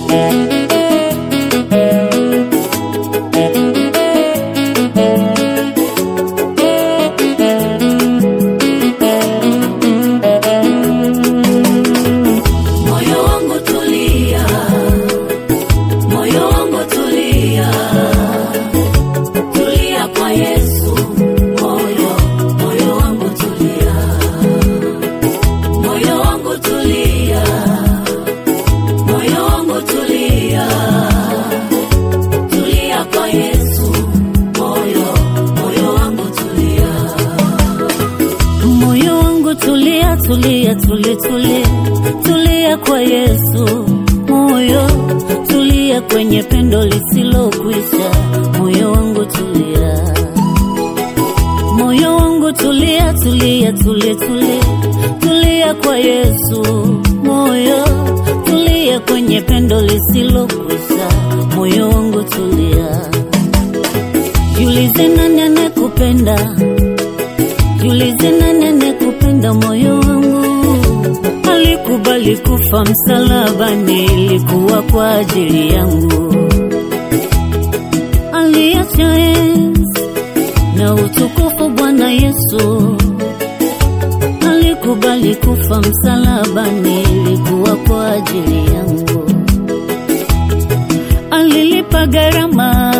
Tulia kwa Yesu, moyo tulia kwenye pendo lisilokwisha. Moyo wangu tulia, moyo wangu tulia, tulia kwa Yesu, moyo tulia kwenye pendo lisilokwisha. Moyo wangu tulia, jiulize nani anakupenda, jiulize nani anakupenda. Moyo wangu alikubali kufa msalabani, ilikuwa kwa ajili yangu. Aliacha enzi na utukufu Bwana Yesu, alikubali kufa msalabani, ilikuwa kwa ajili yangu. Alilipa gharama,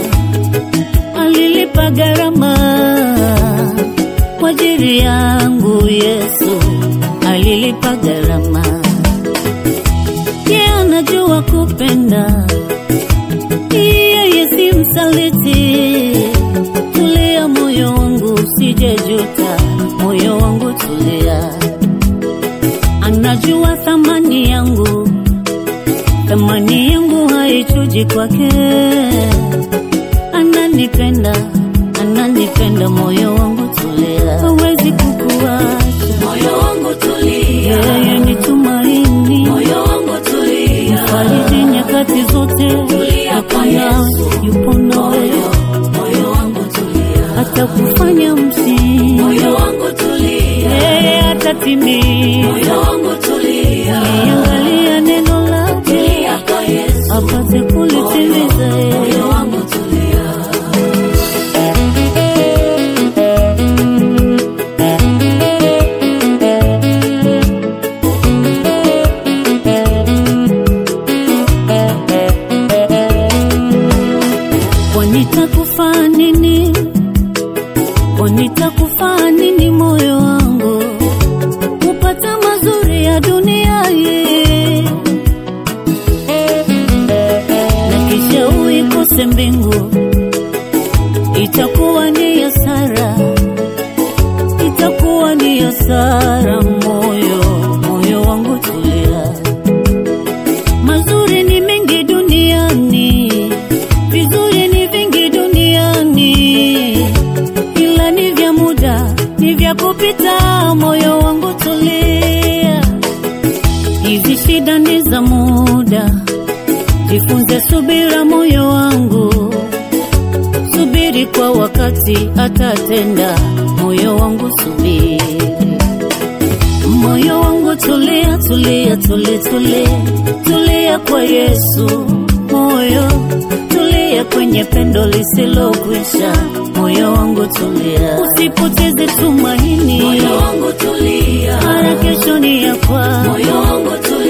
alilipa gharama kwa ajili yangu. Yesu alilipa gharama, yeye anajua kupenda, yeye si msaliti. Tulia moyo wangu, usijejuta, moyo wangu tulia. Anajua thamani yangu, thamani yangu haichuji kwake. Ananipenda, ananipenda, moyo wangu tulia. Hawezi kukuacha, moyo wangu tulia. Yeye ni tumaini, moyo wangu tulia. Fariji nyakati zote, tulia kwa Yesu, yupo nawe. Moyo wangu tulia, atakufanya mshindi. Moyo wangu tulia, yeye atatimiza. Moyo wangu tulia, angalia neno lake, tulia kwa Yesu, apate kulitimiza. Moyo wangu tulia. Nitakufa nini? Nitakufa nini moyo wangu, kupata mazuri ya dunia hii, na kisha uikose mbingu, itakuwa ni hasara, itakuwa ni hasara. Moyo wangu tulia, mazuri ni mengi duniani, vizuri ni vingi duniani, ila ni vya muda, ni vya kupita. Moyo wangu tulia, hizi shida ni za muda, jifunze subira. Moyo wangu subiri, kwa wakati atatenda. Moyo wangu subiri, moyo wangu tulia, tulia kwa Yesu, moyo tulia kwenye pendo lisilokwisha. Moyo wangu tulia, usipoteze tumaini. Moyo wangu tulia, mara kesho ni yako. Moyo wangu tulia.